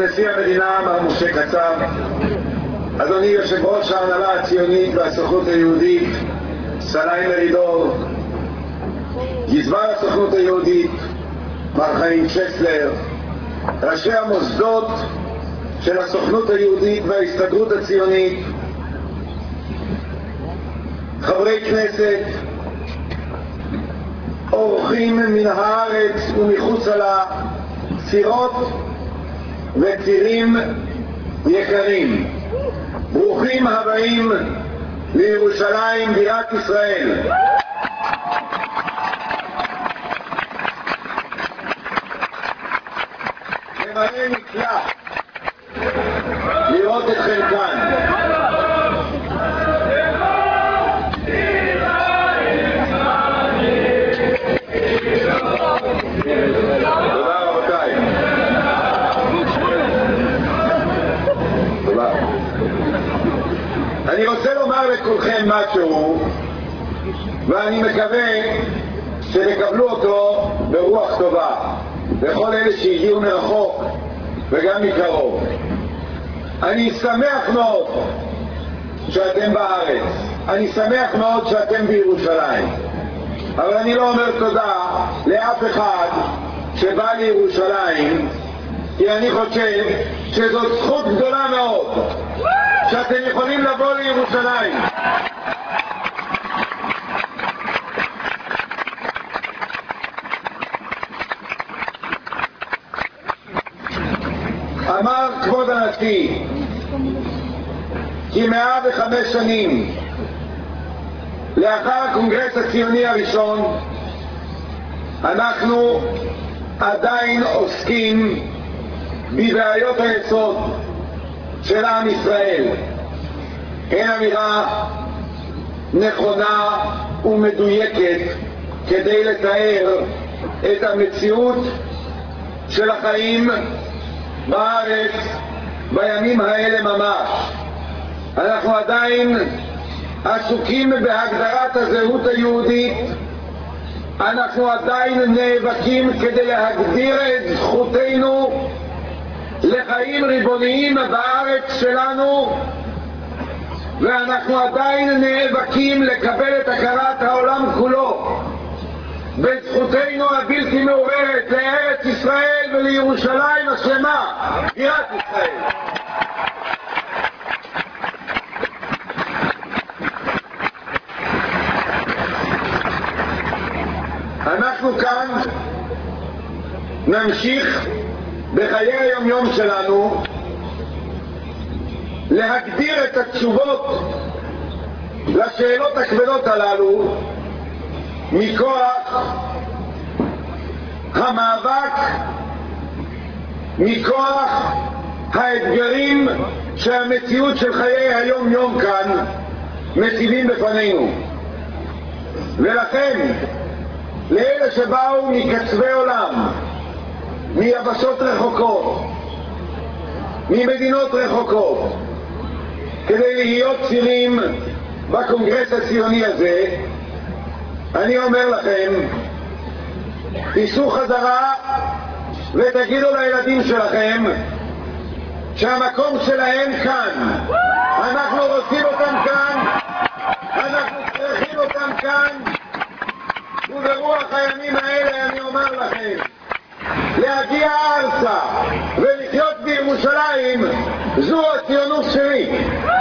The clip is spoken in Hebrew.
נשיא המדינה מר משה קצב, אדוני יושב ראש ההנהלה הציונית והסוכנות היהודית סלאי מרידור, גזבר הסוכנות היהודית מר חיים שסלר, ראשי המוסדות של הסוכנות היהודית וההסתדרות הציונית, חברי כנסת, אורחים מן הארץ ומחוצה לה, צירות וצירים יקרים, ברוכים הבאים לירושלים בירת ישראל. זה מראה נפלא לראות אתכם כאן. תודה רבותיי. תודה. אני רוצה לומר לכולכם משהו, ואני מקווה שתקבלו אותו ברוח טובה, לכל אלה שהגיעו מרחוק וגם מקרוב. אני שמח מאוד שאתם בארץ, אני שמח מאוד שאתם בירושלים, אבל אני לא אומר תודה לאף אחד שבא לירושלים, כי אני חושב שזאת זכות גדולה מאוד שאתם יכולים לבוא לירושלים. אמר כבוד הנשיא כי 105 שנים לאחר הקונגרס הציוני הראשון אנחנו עדיין עוסקים בבעיות היסוד של עם ישראל. אין אמירה נכונה ומדויקת כדי לתאר את המציאות של החיים בארץ בימים האלה ממש. אנחנו עדיין עסוקים בהגדרת הזהות היהודית, אנחנו עדיין נאבקים כדי להגדיר את זכותנו לחיים ריבוניים בארץ שלנו, ואנחנו עדיין נאבקים לקבל את הכרת העולם כולו בזכותנו הבלתי מעורערת לארץ ישראל ולירושלים השלמה, בירת ישראל. אנחנו כאן נמשיך בחיי היום-יום שלנו להגדיר את התשובות לשאלות הכבדות הללו מכוח המאבק, מכוח האתגרים שהמציאות של חיי היום-יום כאן מציבים בפנינו. ולכן לאלה שבאו מקצווי עולם, מיבשות רחוקות, ממדינות רחוקות, כדי להיות צירים בקונגרס הציוני הזה, אני אומר לכם, תיסעו חזרה ותגידו לילדים שלכם שהמקום שלהם כאן, אנחנו רוצים אותם כאן, אנחנו צריכים אותם כאן. וברוח הימים האלה אני אומר לכם, להגיע ארצה ולחיות בירושלים זו הציונות שלי.